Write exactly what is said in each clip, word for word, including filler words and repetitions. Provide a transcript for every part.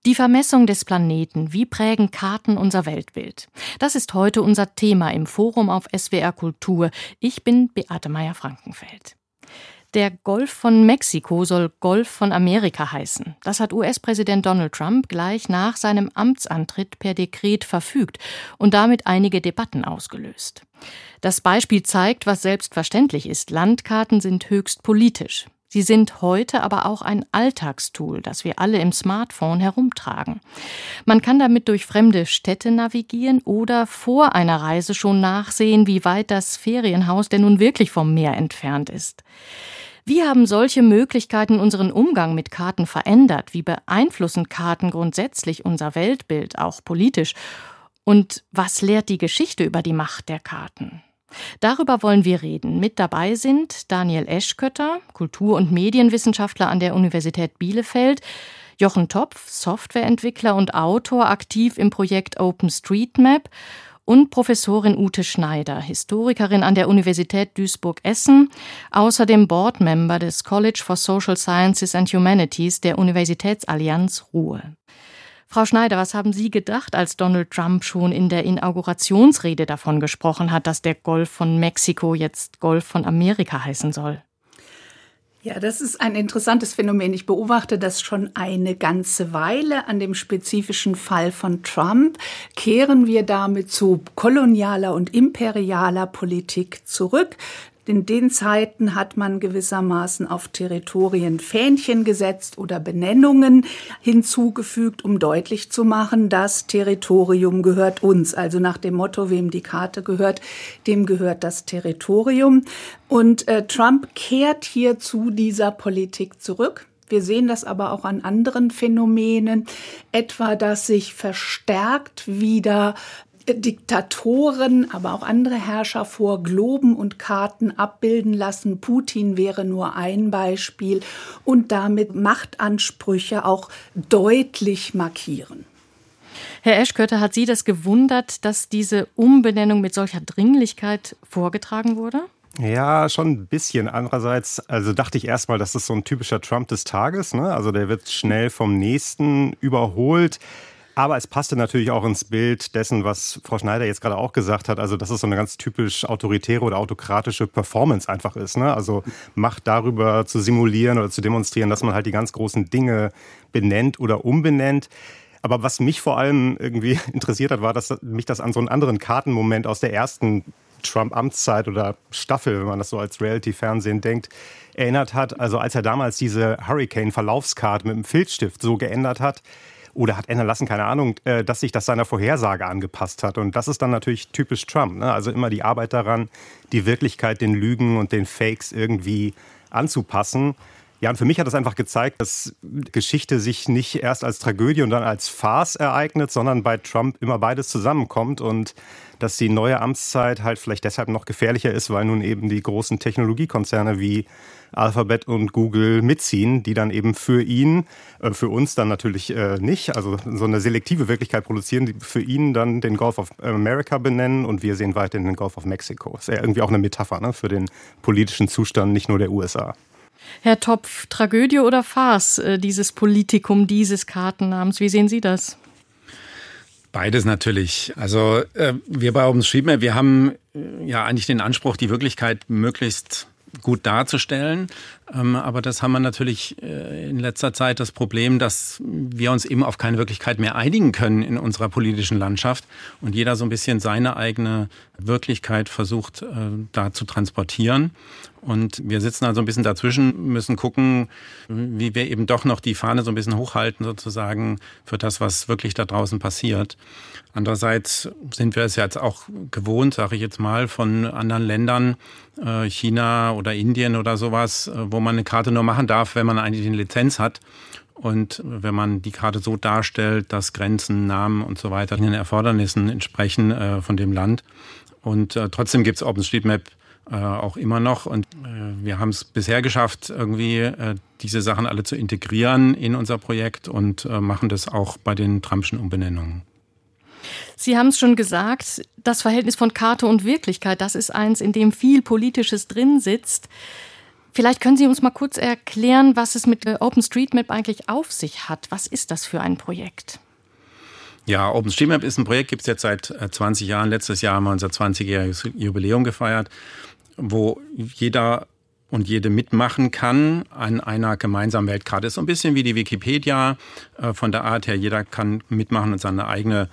Die Vermessung des Planeten. Wie prägen Karten unser Weltbild? Das ist heute unser Thema im Forum auf S W R Kultur. Ich bin Beate Meyer-Frankenfeld. Der Golf von Mexiko soll Golf von Amerika heißen. Das hat U S-Präsident Donald Trump gleich nach seinem Amtsantritt per Dekret verfügt und damit einige Debatten ausgelöst. Das Beispiel zeigt, was selbstverständlich ist. Landkarten sind höchst politisch. Sie sind heute aber auch ein Alltagstool, das wir alle im Smartphone herumtragen. Man kann damit durch fremde Städte navigieren oder vor einer Reise schon nachsehen, wie weit das Ferienhaus denn nun wirklich vom Meer entfernt ist. Wie haben solche Möglichkeiten unseren Umgang mit Karten verändert? Wie beeinflussen Karten grundsätzlich unser Weltbild, auch politisch? Und was lehrt die Geschichte über die Macht der Karten? Darüber wollen wir reden. Mit dabei sind Daniel Eschkötter, Kultur- und Medienwissenschaftler an der Universität Bielefeld, Jochen Topf, Softwareentwickler und Autor, aktiv im Projekt OpenStreetMap, und Professorin Ute Schneider, Historikerin an der Universität Duisburg-Essen, außerdem Boardmember des College for Social Sciences and Humanities der Universitätsallianz Ruhr. Frau Schneider, was haben Sie gedacht, als Donald Trump schon in der Inaugurationsrede davon gesprochen hat, dass der Golf von Mexiko jetzt Golf von Amerika heißen soll? Ja, das ist ein interessantes Phänomen. Ich beobachte das schon eine ganze Weile. An dem spezifischen Fall von Trump kehren wir damit zu kolonialer und imperialer Politik zurück. In den Zeiten hat man gewissermaßen auf Territorien Fähnchen gesetzt oder Benennungen hinzugefügt, um deutlich zu machen, das Territorium gehört uns. Also nach dem Motto, wem die Karte gehört, dem gehört das Territorium. Und äh, Trump kehrt hier zu dieser Politik zurück. Wir sehen das aber auch an anderen Phänomenen, etwa, dass sich verstärkt wieder Diktatoren, aber auch andere Herrscher vor Globen und Karten abbilden lassen. Putin wäre nur ein Beispiel und damit Machtansprüche auch deutlich markieren. Herr Eschkötter, hat Sie das gewundert, dass diese Umbenennung mit solcher Dringlichkeit vorgetragen wurde? Ja, schon ein bisschen. Andererseits, also dachte ich erstmal, das ist so ein typischer Trump des Tages, ne? Also der wird schnell vom Nächsten überholt. Aber es passte natürlich auch ins Bild dessen, was Frau Schneider jetzt gerade auch gesagt hat, also dass es so eine ganz typisch autoritäre oder autokratische Performance einfach ist, ne? Also Macht darüber zu simulieren oder zu demonstrieren, dass man halt die ganz großen Dinge benennt oder umbenennt. Aber was mich vor allem irgendwie interessiert hat, war, dass mich das an so einen anderen Kartenmoment aus der ersten Trump-Amtszeit oder Staffel, wenn man das so als Reality-Fernsehen denkt, erinnert hat. Also als er damals diese Hurricane-Verlaufskarte mit dem Filzstift so geändert hat, oder hat ändern lassen, keine Ahnung, dass sich das seiner Vorhersage angepasst hat. Und das ist dann natürlich typisch Trump, ne? Also immer die Arbeit daran, die Wirklichkeit den Lügen und den Fakes irgendwie anzupassen. Ja, und für mich hat das einfach gezeigt, dass Geschichte sich nicht erst als Tragödie und dann als Farce ereignet, sondern bei Trump immer beides zusammenkommt und dass die neue Amtszeit halt vielleicht deshalb noch gefährlicher ist, weil nun eben die großen Technologiekonzerne wie Alphabet und Google mitziehen, die dann eben für ihn, äh, für uns dann natürlich äh, nicht, also so eine selektive Wirklichkeit produzieren, die für ihn dann den Gulf of America benennen und wir sehen weiterhin den Gulf of Mexico. Das ist ja irgendwie auch eine Metapher, ne, für den politischen Zustand nicht nur der U S A. Herr Topf, Tragödie oder Farce, äh, dieses Politikum dieses Kartennamens, wie sehen Sie das? Beides natürlich. Also äh, wir bei OpenStreetMap, wir haben äh, ja eigentlich den Anspruch, die Wirklichkeit möglichst gut darzustellen. Ähm, aber das haben wir natürlich äh, in letzter Zeit das Problem, dass wir uns eben auf keine Wirklichkeit mehr einigen können in unserer politischen Landschaft und jeder so ein bisschen seine eigene Wirklichkeit versucht, äh, da zu transportieren. Und wir sitzen also ein bisschen dazwischen, müssen gucken, wie wir eben doch noch die Fahne so ein bisschen hochhalten, sozusagen, für das, was wirklich da draußen passiert. Andererseits sind wir es jetzt auch gewohnt, sage ich jetzt mal, von anderen Ländern, äh, China oder Indien oder sowas, äh, wo man eine Karte nur machen darf, wenn man eigentlich eine Lizenz hat. Und wenn man die Karte so darstellt, dass Grenzen, Namen und so weiter den Erfordernissen entsprechen äh, von dem Land. Und äh, trotzdem gibt es OpenStreetMap äh, auch immer noch. Und äh, wir haben es bisher geschafft, irgendwie äh, diese Sachen alle zu integrieren in unser Projekt und äh, machen das auch bei den Trumpschen Umbenennungen. Sie haben es schon gesagt, das Verhältnis von Karte und Wirklichkeit, das ist eins, in dem viel Politisches drin sitzt. Vielleicht können Sie uns mal kurz erklären, was es mit OpenStreetMap eigentlich auf sich hat. Was ist das für ein Projekt? Ja, OpenStreetMap ist ein Projekt, gibt es jetzt seit zwanzig Jahren. Letztes Jahr haben wir unser zwanzigjähriges Jubiläum gefeiert, wo jeder und jede mitmachen kann an einer gemeinsamen Weltkarte. Ist so ein bisschen wie die Wikipedia von der Art her. Jeder kann mitmachen und seine eigene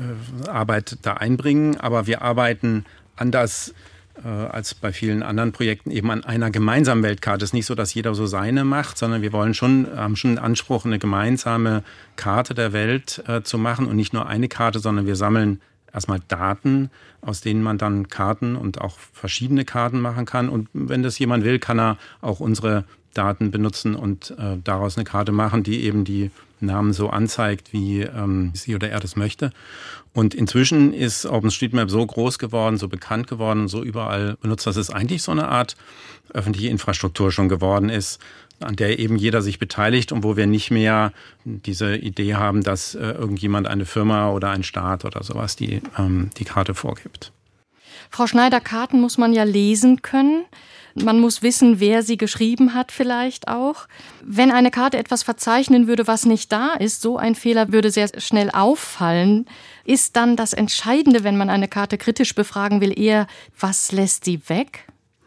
Arbeit da einbringen. Aber wir arbeiten anders als bei vielen anderen Projekten eben an einer gemeinsamen Weltkarte. Es ist nicht so, dass jeder so seine macht, sondern wir wollen schon, haben schon den Anspruch, eine gemeinsame Karte der Welt äh, zu machen und nicht nur eine Karte, sondern wir sammeln erstmal Daten, aus denen man dann Karten und auch verschiedene Karten machen kann. Und wenn das jemand will, kann er auch unsere Daten benutzen und äh, daraus eine Karte machen, die eben die Namen so anzeigt, wie ähm, sie oder er das möchte. Und inzwischen ist OpenStreetMap so groß geworden, so bekannt geworden und so überall benutzt, dass es eigentlich so eine Art öffentliche Infrastruktur schon geworden ist, an der eben jeder sich beteiligt und wo wir nicht mehr diese Idee haben, dass äh, irgendjemand, eine Firma oder ein Staat oder sowas, die ähm, die Karte vorgibt. Frau Schneider, Karten muss man ja lesen können. Man muss wissen, wer sie geschrieben hat vielleicht auch. Wenn eine Karte etwas verzeichnen würde, was nicht da ist, so ein Fehler würde sehr schnell auffallen. Ist dann das Entscheidende, wenn man eine Karte kritisch befragen will, eher, was lässt sie weg?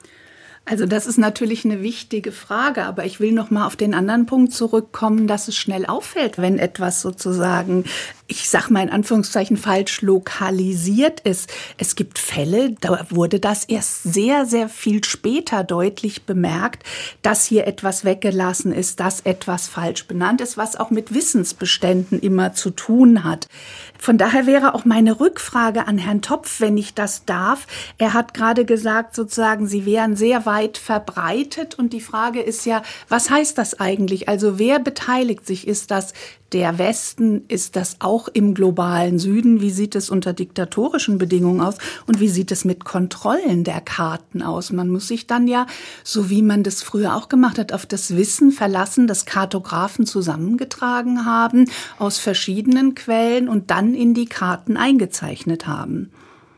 Also das ist natürlich eine wichtige Frage, aber ich will noch mal auf den anderen Punkt zurückkommen, dass es schnell auffällt, wenn etwas sozusagen, ich sag mal in Anführungszeichen, falsch lokalisiert ist. Es gibt Fälle, da wurde das erst sehr, sehr viel später deutlich bemerkt, dass hier etwas weggelassen ist, dass etwas falsch benannt ist, was auch mit Wissensbeständen immer zu tun hat. Von daher wäre auch meine Rückfrage an Herrn Topf, wenn ich das darf. Er hat gerade gesagt, sozusagen, sie wären sehr weit verbreitet. Und die Frage ist ja, was heißt das eigentlich? Also wer beteiligt sich? Ist das der Westen? Ist das auch im globalen Süden? Wie sieht es unter diktatorischen Bedingungen aus? Und wie sieht es mit Kontrollen der Karten aus? Man muss sich dann ja, so wie man das früher auch gemacht hat, auf das Wissen verlassen, das Kartografen zusammengetragen haben aus verschiedenen Quellen und dann in die Karten eingezeichnet haben.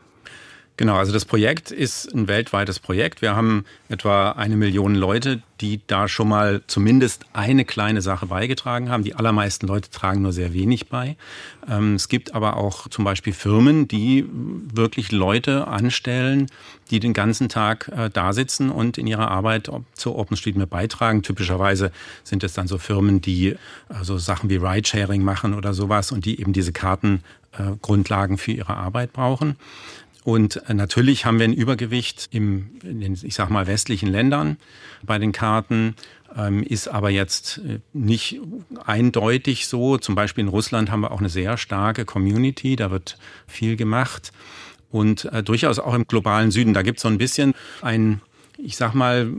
Genau, also das Projekt ist ein weltweites Projekt. Wir haben etwa eine Million Leute, die da schon mal zumindest eine kleine Sache beigetragen haben. Die allermeisten Leute tragen nur sehr wenig bei. Es gibt aber auch zum Beispiel Firmen, die wirklich Leute anstellen, die den ganzen Tag da sitzen und in ihrer Arbeit zur OpenStreetMap beitragen. Typischerweise sind es dann so Firmen, die so Sachen wie Ridesharing machen oder sowas und die eben diese Kartengrundlagen für ihre Arbeit brauchen. Und natürlich haben wir ein Übergewicht im, in den, ich sag mal, westlichen Ländern bei den Karten, ähm, ist aber jetzt nicht eindeutig so. Zum Beispiel in Russland haben wir auch eine sehr starke Community, da wird viel gemacht. Und äh, durchaus auch im globalen Süden, da gibt es so ein bisschen ein, ich sag mal,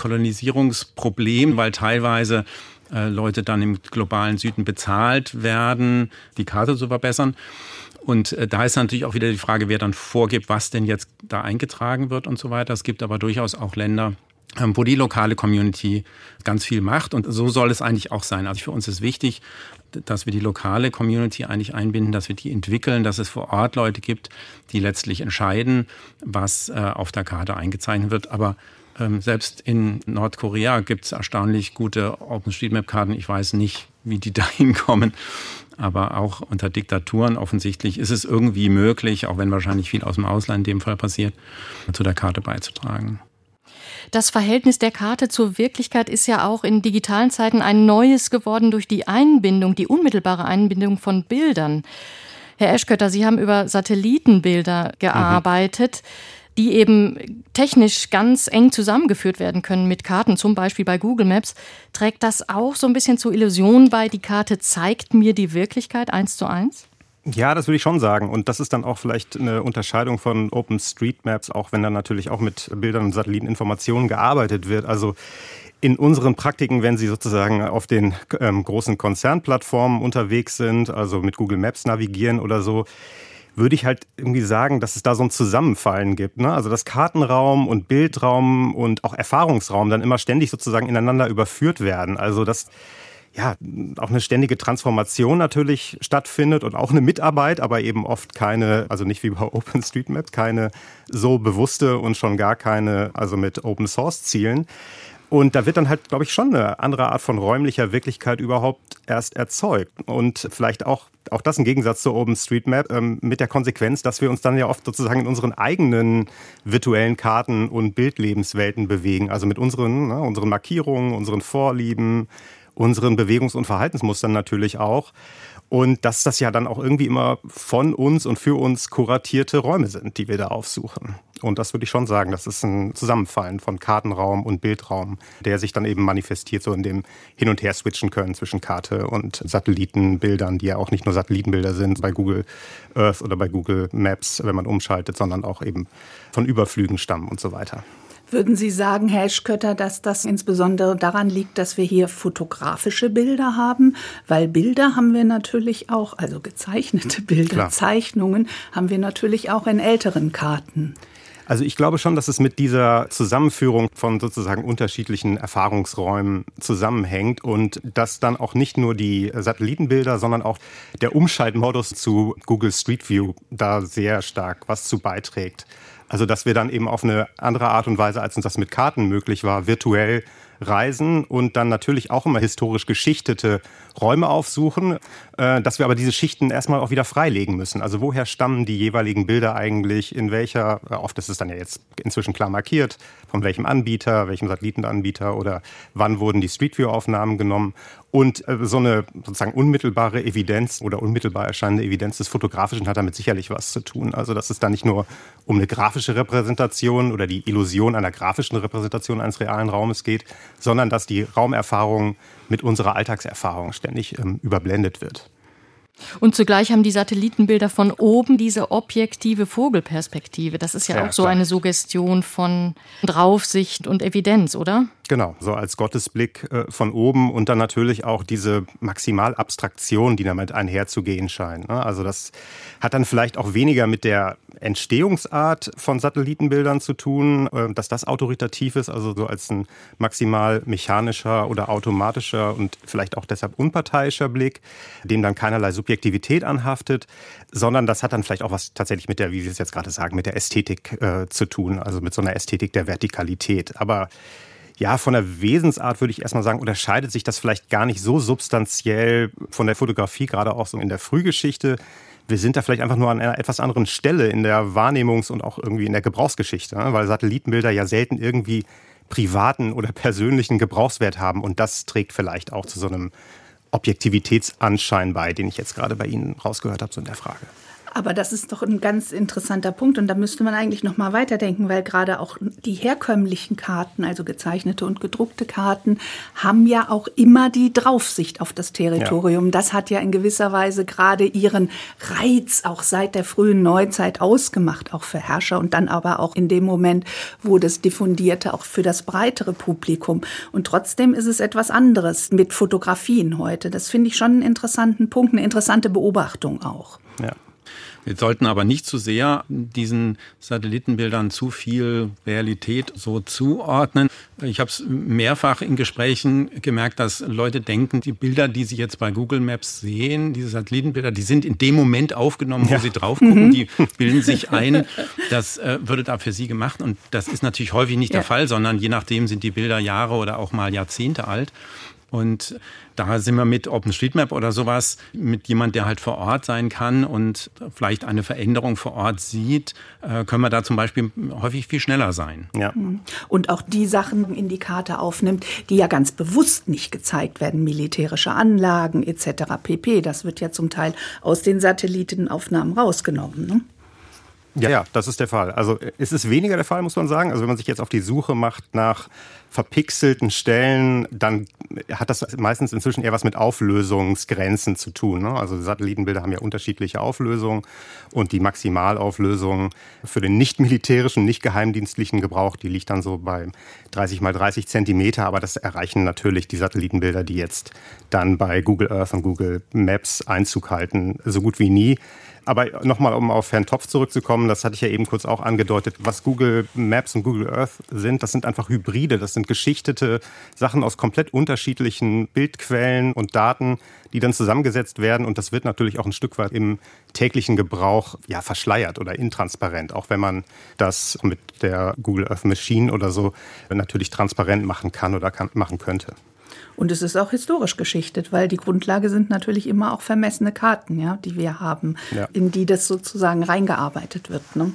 Kolonisierungsproblem, weil teilweise äh, Leute dann im globalen Süden bezahlt werden, die Karte zu verbessern. Und äh, da ist natürlich auch wieder die Frage, wer dann vorgibt, was denn jetzt da eingetragen wird und so weiter. Es gibt aber durchaus auch Länder, ähm, wo die lokale Community ganz viel macht. Und so soll es eigentlich auch sein. Also für uns ist wichtig, dass wir die lokale Community eigentlich einbinden, dass wir die entwickeln, dass es vor Ort Leute gibt, die letztlich entscheiden, was äh, auf der Karte eingezeichnet wird. Aber ähm, selbst in Nordkorea gibt es erstaunlich gute OpenStreetMap-Karten. Ich weiß nicht, wie die da hinkommen. Aber auch unter Diktaturen offensichtlich ist es irgendwie möglich, auch wenn wahrscheinlich viel aus dem Ausland in dem Fall passiert, zu der Karte beizutragen. Das Verhältnis der Karte zur Wirklichkeit ist ja auch in digitalen Zeiten ein neues geworden durch die Einbindung, die unmittelbare Einbindung von Bildern. Herr Eschkötter, Sie haben über Satellitenbilder gearbeitet, mhm. die eben technisch ganz eng zusammengeführt werden können mit Karten, zum Beispiel bei Google Maps. Trägt das auch so ein bisschen zur Illusion bei, die Karte zeigt mir die Wirklichkeit eins zu eins? Ja, das würde ich schon sagen. Und das ist dann auch vielleicht eine Unterscheidung von OpenStreetMaps, auch wenn dann natürlich auch mit Bildern und Satelliteninformationen gearbeitet wird. Also in unseren Praktiken, wenn Sie sozusagen auf den ähm, großen Konzernplattformen unterwegs sind, also mit Google Maps navigieren oder so, würde ich halt irgendwie sagen, dass es da so ein Zusammenfallen gibt, ne? Also dass Kartenraum und Bildraum und auch Erfahrungsraum dann immer ständig sozusagen ineinander überführt werden. Also dass ja auch eine ständige Transformation natürlich stattfindet und auch eine Mitarbeit, aber eben oft keine, also nicht wie bei OpenStreetMap, keine so bewusste und schon gar keine, also mit Open-Source-Zielen. Und da wird dann halt, glaube ich, schon eine andere Art von räumlicher Wirklichkeit überhaupt erst erzeugt. Und vielleicht auch, auch das im Gegensatz zur OpenStreetMap, ähm, mit der Konsequenz, dass wir uns dann ja oft sozusagen in unseren eigenen virtuellen Karten und Bildlebenswelten bewegen. Also mit unseren, ne, unseren Markierungen, unseren Vorlieben, unseren Bewegungs- und Verhaltensmustern natürlich auch. Und dass das ja dann auch irgendwie immer von uns und für uns kuratierte Räume sind, die wir da aufsuchen. Und das würde ich schon sagen, das ist ein Zusammenfallen von Kartenraum und Bildraum, der sich dann eben manifestiert so in dem Hin- und Her switchen können zwischen Karte und Satellitenbildern, die ja auch nicht nur Satellitenbilder sind bei Google Earth oder bei Google Maps, wenn man umschaltet, sondern auch eben von Überflügen stammen und so weiter. Würden Sie sagen, Herr Eschkötter, dass das insbesondere daran liegt, dass wir hier fotografische Bilder haben? Weil Bilder haben wir natürlich auch, also gezeichnete Bilder, Klar. Zeichnungen haben wir natürlich auch in älteren Karten. Also ich glaube schon, dass es mit dieser Zusammenführung von sozusagen unterschiedlichen Erfahrungsräumen zusammenhängt und dass dann auch nicht nur die Satellitenbilder, sondern auch der Umschaltmodus zu Google Street View da sehr stark was zu beiträgt. Also dass wir dann eben auf eine andere Art und Weise, als uns das mit Karten möglich war, virtuell reisen und dann natürlich auch immer historisch geschichtete Räume aufsuchen, äh, dass wir aber diese Schichten erstmal auch wieder freilegen müssen. Also woher stammen die jeweiligen Bilder eigentlich, in welcher, oft ist es dann ja jetzt inzwischen klar markiert, von welchem Anbieter, welchem Satellitenanbieter oder wann wurden die Street View-Aufnahmen genommen. Und äh, so eine sozusagen unmittelbare Evidenz oder unmittelbar erscheinende Evidenz des Fotografischen hat damit sicherlich was zu tun. Also dass es da nicht nur um eine grafische Repräsentation oder die Illusion einer grafischen Repräsentation eines realen Raumes geht, sondern dass die Raumerfahrung mit unserer Alltagserfahrung ständig ähm, überblendet wird. Und zugleich haben die Satellitenbilder von oben diese objektive Vogelperspektive. Das ist ja, ja auch so klar. Eine Suggestion von Draufsicht und Evidenz, oder? Genau, so als Gottesblick äh, von oben und dann natürlich auch diese Maximalabstraktion, die damit einherzugehen scheint. Ne? Also das hat dann vielleicht auch weniger mit der Entstehungsart von Satellitenbildern zu tun, äh, dass das autoritativ ist, also so als ein maximal mechanischer oder automatischer und vielleicht auch deshalb unparteiischer Blick, dem dann keinerlei Subjektivität anhaftet, sondern das hat dann vielleicht auch was tatsächlich mit der, wie Sie es jetzt gerade sagen, mit der Ästhetik äh, zu tun, also mit so einer Ästhetik der Vertikalität. Aber ja, von der Wesensart würde ich erstmal sagen, unterscheidet sich das vielleicht gar nicht so substanziell von der Fotografie, gerade auch so in der Frühgeschichte. Wir sind da vielleicht einfach nur an einer etwas anderen Stelle in der Wahrnehmungs- und auch irgendwie in der Gebrauchsgeschichte, weil Satellitenbilder ja selten irgendwie privaten oder persönlichen Gebrauchswert haben und das trägt vielleicht auch zu so einem Objektivitätsanschein bei, den ich jetzt gerade bei Ihnen rausgehört habe, so in der Frage. Aber das ist doch ein ganz interessanter Punkt und da müsste man eigentlich noch mal weiterdenken, weil gerade auch die herkömmlichen Karten, also gezeichnete und gedruckte Karten, haben ja auch immer die Draufsicht auf das Territorium. Ja. Das hat ja in gewisser Weise gerade ihren Reiz auch seit der frühen Neuzeit ausgemacht, auch für Herrscher und dann aber auch in dem Moment, wo das diffundierte, auch für das breitere Publikum. Und trotzdem ist es etwas anderes mit Fotografien heute. Das finde ich schon einen interessanten Punkt, eine interessante Beobachtung auch. Ja. Wir sollten aber nicht zu sehr diesen Satellitenbildern zu viel Realität so zuordnen. Ich habe es mehrfach in Gesprächen gemerkt, dass Leute denken, die Bilder, die sie jetzt bei Google Maps sehen, diese Satellitenbilder, die sind in dem Moment aufgenommen, wo ja. sie drauf gucken. Mhm. Die bilden sich ein, das äh, würde da für sie gemacht. Und das ist natürlich häufig nicht ja. der Fall, sondern je nachdem sind die Bilder Jahre oder auch mal Jahrzehnte alt. Und da sind wir mit OpenStreetMap oder sowas, mit jemand, der halt vor Ort sein kann und vielleicht eine Veränderung vor Ort sieht, können wir da zum Beispiel häufig viel schneller sein. Ja. Und auch die Sachen in die Karte aufnimmt, die ja ganz bewusst nicht gezeigt werden, militärische Anlagen et cetera pp. Das wird ja zum Teil aus den Satellitenaufnahmen rausgenommen, ne? Ja, ja, das ist der Fall. Also es ist weniger der Fall, muss man sagen. Also wenn man sich jetzt auf die Suche macht nach verpixelten Stellen, dann hat das meistens inzwischen eher was mit Auflösungsgrenzen zu tun, ne? Also Satellitenbilder haben ja unterschiedliche Auflösungen und die Maximalauflösung für den nicht militärischen, nicht geheimdienstlichen Gebrauch, die liegt dann so bei dreißig mal dreißig Zentimeter. Aber das erreichen natürlich die Satellitenbilder, die jetzt dann bei Google Earth und Google Maps Einzug halten, so gut wie nie. Aber nochmal, um auf Herrn Topf zurückzukommen, das hatte ich ja eben kurz auch angedeutet, was Google Maps und Google Earth sind, das sind einfach Hybride, das sind sind geschichtete Sachen aus komplett unterschiedlichen Bildquellen und Daten, die dann zusammengesetzt werden. Und das wird natürlich auch ein Stück weit im täglichen Gebrauch ja verschleiert oder intransparent, auch wenn man das mit der Google Earth Machine oder so natürlich transparent machen kann oder kann, machen könnte. Und es ist auch historisch geschichtet, weil die Grundlage sind natürlich immer auch vermessene Karten, ja, die wir haben, ja, in die das sozusagen reingearbeitet wird, ne?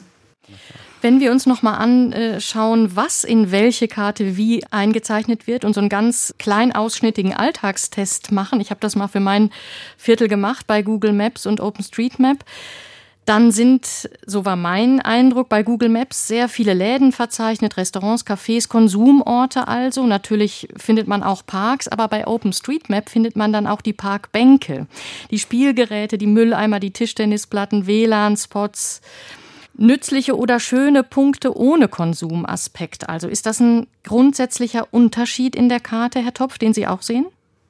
Wenn wir uns noch mal anschauen, was in welche Karte wie eingezeichnet wird und so einen ganz klein ausschnittigen Alltagstest machen, ich habe das mal für mein Viertel gemacht bei Google Maps und OpenStreetMap, dann sind, so war mein Eindruck, bei Google Maps sehr viele Läden verzeichnet, Restaurants, Cafés, Konsumorte also. Natürlich findet man auch Parks, aber bei OpenStreetMap findet man dann auch die Parkbänke, die Spielgeräte, die Mülleimer, die Tischtennisplatten, W L A N-Spots, nützliche oder schöne Punkte ohne Konsumaspekt. Also ist das ein grundsätzlicher Unterschied in der Karte, Herr Topf, den Sie auch sehen?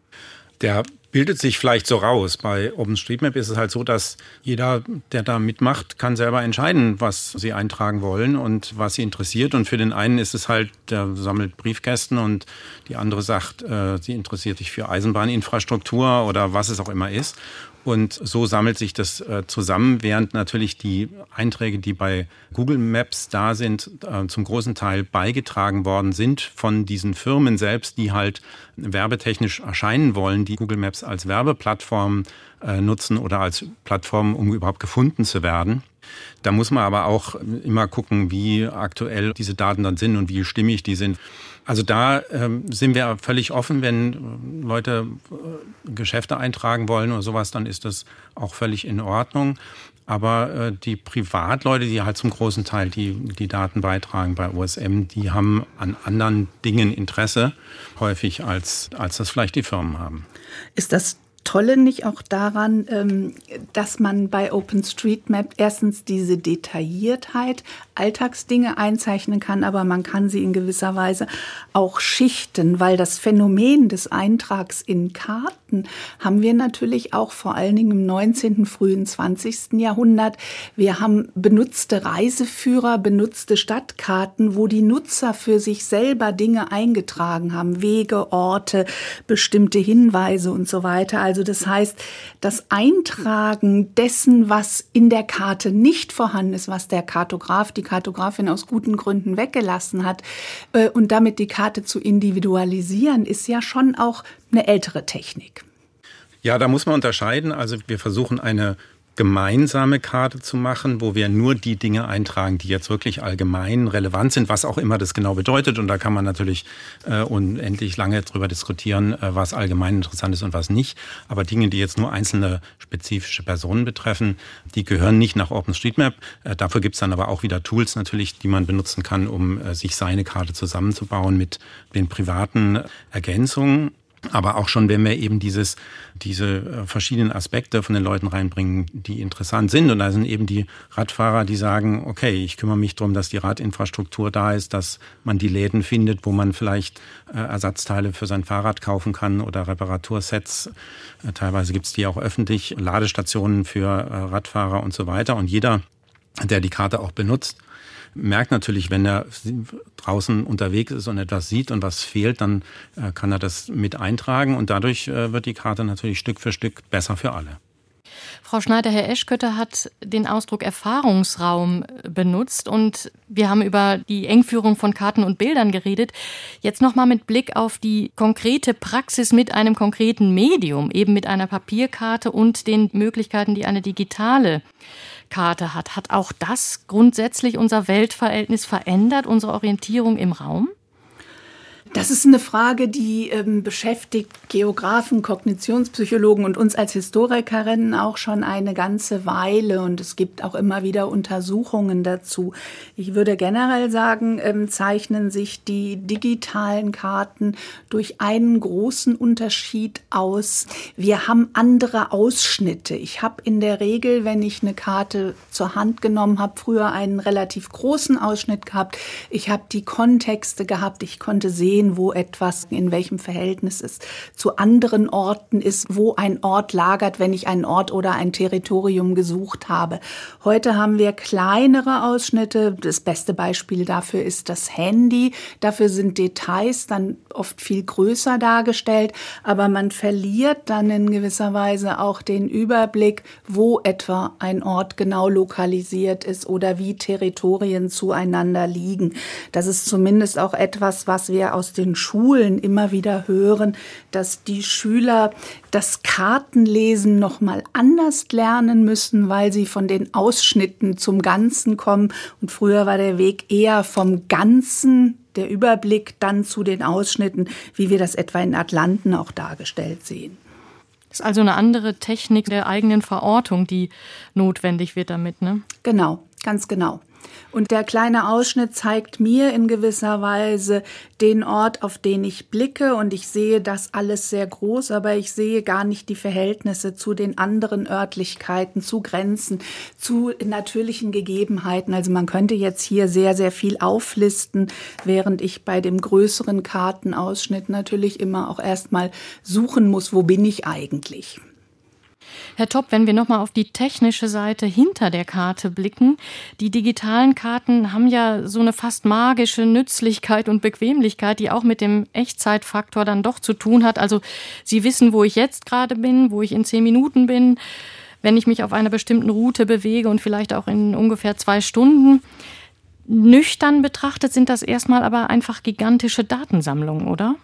Der bildet sich vielleicht so raus. Bei OpenStreetMap ist es halt so, dass jeder, der da mitmacht, kann selber entscheiden, was sie eintragen wollen und was sie interessiert. Und für den einen ist es halt, der sammelt Briefkästen und die andere sagt, äh, sie interessiert sich für Eisenbahninfrastruktur oder was es auch immer ist. Und so sammelt sich das äh, zusammen, während natürlich die Einträge, die bei Google Maps da sind, äh, zum großen Teil beigetragen worden sind von diesen Firmen selbst, die halt werbetechnisch erscheinen wollen, die Google Maps als Werbeplattform äh, nutzen oder als Plattform, um überhaupt gefunden zu werden. Da muss man aber auch immer gucken, wie aktuell diese Daten dann sind und wie stimmig die sind. Also da ähm, sind wir völlig offen, wenn äh, Leute äh, Geschäfte eintragen wollen oder sowas, dann ist das auch völlig in Ordnung. Aber äh, die Privatleute, die halt zum großen Teil die, die Daten beitragen bei O S M, die haben an anderen Dingen Interesse, häufig als, als das vielleicht die Firmen haben. Ist das Tolle nicht auch daran, dass man bei OpenStreetMap erstens diese Detailliertheit, Alltagsdinge einzeichnen kann, aber man kann sie in gewisser Weise auch schichten, weil das Phänomen des Eintrags in Karten haben wir natürlich auch vor allen Dingen im neunzehnten, frühen zwanzigsten Jahrhundert. Wir haben benutzte Reiseführer, benutzte Stadtkarten, wo die Nutzer für sich selber Dinge eingetragen haben, Wege, Orte, bestimmte Hinweise und so weiter. Also das heißt, das Eintragen dessen, was in der Karte nicht vorhanden ist, was der Kartograf, die Kartografin aus guten Gründen weggelassen hat, äh, und damit die Karte zu individualisieren, ist ja schon auch eine ältere Technik. Ja, da muss man unterscheiden. Also wir versuchen eine gemeinsame Karte zu machen, wo wir nur die Dinge eintragen, die jetzt wirklich allgemein relevant sind, was auch immer das genau bedeutet. Und da kann man natürlich äh, unendlich lange drüber diskutieren, äh, was allgemein interessant ist und was nicht. Aber Dinge, die jetzt nur einzelne spezifische Personen betreffen, die gehören nicht nach OpenStreetMap. Äh, dafür gibt es dann aber auch wieder Tools natürlich, die man benutzen kann, um äh, sich seine Karte zusammenzubauen mit den privaten Ergänzungen. Aber auch schon, wenn wir eben dieses, diese verschiedenen Aspekte von den Leuten reinbringen, die interessant sind. Und da sind eben die Radfahrer, die sagen, okay, ich kümmere mich darum, dass die Radinfrastruktur da ist, dass man die Läden findet, wo man vielleicht äh, Ersatzteile für sein Fahrrad kaufen kann oder Reparatursets. Äh, teilweise gibt es die auch öffentlich, Ladestationen für äh, Radfahrer und so weiter. Und jeder, der die Karte auch benutzt, merkt natürlich, wenn er draußen unterwegs ist und etwas sieht und was fehlt, dann äh, kann er das mit eintragen und dadurch äh, wird die Karte natürlich Stück für Stück besser für alle. Frau Schneider, Herr Eschkötter hat den Ausdruck Erfahrungsraum benutzt und wir haben über die Engführung von Karten und Bildern geredet. Jetzt nochmal mit Blick auf die konkrete Praxis mit einem konkreten Medium, eben mit einer Papierkarte und den Möglichkeiten, die eine digitale Karte hat. Hat auch das grundsätzlich unser Weltverhältnis verändert, unsere Orientierung im Raum? Das ist eine Frage, die ähm, beschäftigt Geografen, Kognitionspsychologen und uns als Historikerinnen auch schon eine ganze Weile. Und es gibt auch immer wieder Untersuchungen dazu. Ich würde generell sagen, ähm, zeichnen sich die digitalen Karten durch einen großen Unterschied aus. Wir haben andere Ausschnitte. Ich habe in der Regel, wenn ich eine Karte zur Hand genommen habe, früher einen relativ großen Ausschnitt gehabt. Ich habe die Kontexte gehabt. Ich konnte sehen, sehen, wo etwas, in welchem Verhältnis es zu anderen Orten ist, wo ein Ort lagert, wenn ich einen Ort oder ein Territorium gesucht habe. Heute haben wir kleinere Ausschnitte. Das beste Beispiel dafür ist das Handy. Dafür sind Details dann oft viel größer dargestellt, aber man verliert dann in gewisser Weise auch den Überblick, wo etwa ein Ort genau lokalisiert ist oder wie Territorien zueinander liegen. Das ist zumindest auch etwas, was wir aus den Schulen immer wieder hören, dass die Schüler das Kartenlesen noch mal anders lernen müssen, weil sie von den Ausschnitten zum Ganzen kommen. Und früher war der Weg eher vom Ganzen, der Überblick dann zu den Ausschnitten, wie wir das etwa in Atlanten auch dargestellt sehen. Das ist also eine andere Technik der eigenen Verortung, die notwendig wird damit, ne? Genau, ganz genau. Und der kleine Ausschnitt zeigt mir in gewisser Weise den Ort, auf den ich blicke. Und ich sehe das alles sehr groß, aber ich sehe gar nicht die Verhältnisse zu den anderen Örtlichkeiten, zu Grenzen, zu natürlichen Gegebenheiten. Also man könnte jetzt hier sehr, sehr viel auflisten, während ich bei dem größeren Kartenausschnitt natürlich immer auch erstmal suchen muss, wo bin ich eigentlich? Herr Topp, wenn wir nochmal auf die technische Seite hinter der Karte blicken, die digitalen Karten haben ja so eine fast magische Nützlichkeit und Bequemlichkeit, die auch mit dem Echtzeitfaktor dann doch zu tun hat. Also Sie wissen, wo ich jetzt gerade bin, wo ich in zehn Minuten bin, wenn ich mich auf einer bestimmten Route bewege und vielleicht auch in ungefähr zwei Stunden. Nüchtern betrachtet sind das erstmal aber einfach gigantische Datensammlungen, oder?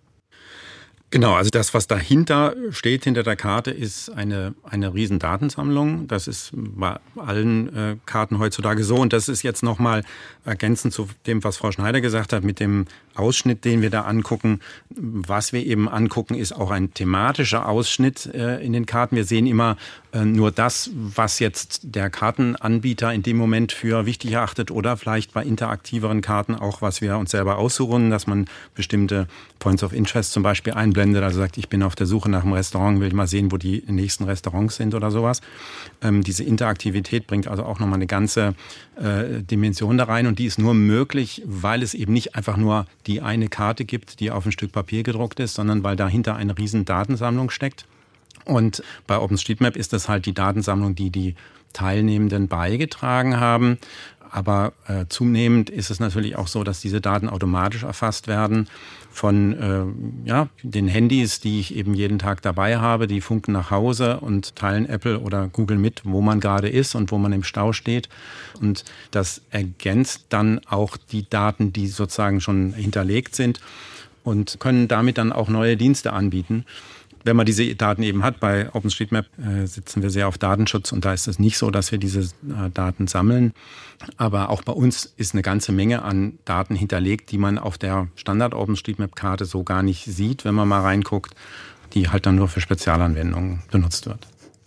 Genau, also das, was dahinter steht, hinter der Karte, ist eine, eine riesen Datensammlung. Das ist bei allen äh, Karten heutzutage so. Und das ist jetzt nochmal ergänzend zu dem, was Frau Schneider gesagt hat, mit dem Ausschnitt, den wir da angucken. Was wir eben angucken, ist auch ein thematischer Ausschnitt äh, in den Karten. Wir sehen immer äh, nur das, was jetzt der Kartenanbieter in dem Moment für wichtig erachtet oder vielleicht bei interaktiveren Karten auch, was wir uns selber aussuchen, dass man bestimmte Points of Interest zum Beispiel einblendet, also sagt, ich bin auf der Suche nach einem Restaurant, will mal sehen, wo die nächsten Restaurants sind oder sowas. Ähm, diese Interaktivität bringt also auch nochmal eine ganze äh, Dimension da rein und die ist nur möglich, weil es eben nicht einfach nur die eine Karte gibt, die auf ein Stück Papier gedruckt ist, sondern weil dahinter eine riesen Datensammlung steckt. Und bei OpenStreetMap ist das halt die Datensammlung, die die Teilnehmenden beigetragen haben. Aber äh, zunehmend ist es natürlich auch so, dass diese Daten automatisch erfasst werden von äh, ja, den Handys, die ich eben jeden Tag dabei habe. Die funken nach Hause und teilen Apple oder Google mit, wo man gerade ist und wo man im Stau steht. Und das ergänzt dann auch die Daten, die sozusagen schon hinterlegt sind und können damit dann auch neue Dienste anbieten. Wenn man diese Daten eben hat, bei OpenStreetMap äh, sitzen wir sehr auf Datenschutz und da ist es nicht so, dass wir diese äh, Daten sammeln. Aber auch bei uns ist eine ganze Menge an Daten hinterlegt, die man auf der Standard-OpenStreetMap-Karte so gar nicht sieht, wenn man mal reinguckt, die halt dann nur für Spezialanwendungen benutzt wird.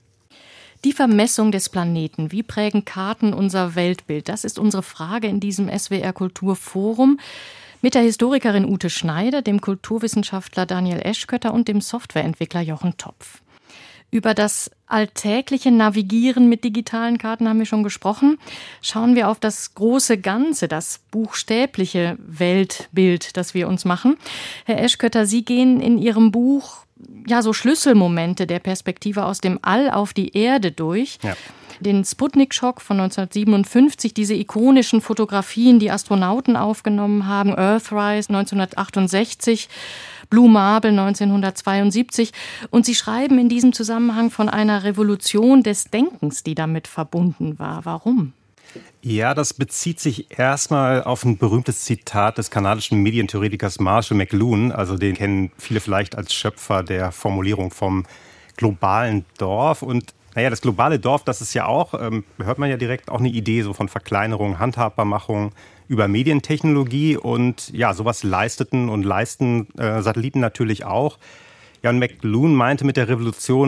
Die Vermessung des Planeten. Wie prägen Karten unser Weltbild? Das ist unsere Frage in diesem S W R Kulturforum. Mit der Historikerin Ute Schneider, dem Kulturwissenschaftler Daniel Eschkötter und dem Softwareentwickler Jochen Topf. Über das alltägliche Navigieren mit digitalen Karten haben wir schon gesprochen. Schauen wir auf das große Ganze, das buchstäbliche Weltbild, das wir uns machen. Herr Eschkötter, Sie gehen in Ihrem Buch ja so Schlüsselmomente der Perspektive aus dem All auf die Erde durch. Ja. Den Sputnik-Schock von neunzehnhundertsiebenundfünfzig, diese ikonischen Fotografien, die Astronauten aufgenommen haben, Earthrise neunzehnhundertachtundsechzig, Blue Marble neunzehnhundertzweiundsiebzig. Und Sie schreiben in diesem Zusammenhang von einer Revolution des Denkens, die damit verbunden war. Warum? Ja, das bezieht sich erstmal auf ein berühmtes Zitat des kanadischen Medientheoretikers Marshall McLuhan. Also den kennen viele vielleicht als Schöpfer der Formulierung vom globalen Dorf. Und naja, das globale Dorf, das ist ja auch, ähm, hört man ja direkt, auch eine Idee so von Verkleinerung, Handhabbarmachung über Medientechnologie. Und ja, sowas leisteten und leisten äh, Satelliten natürlich auch. Ja, und McLuhan meinte mit der Revolution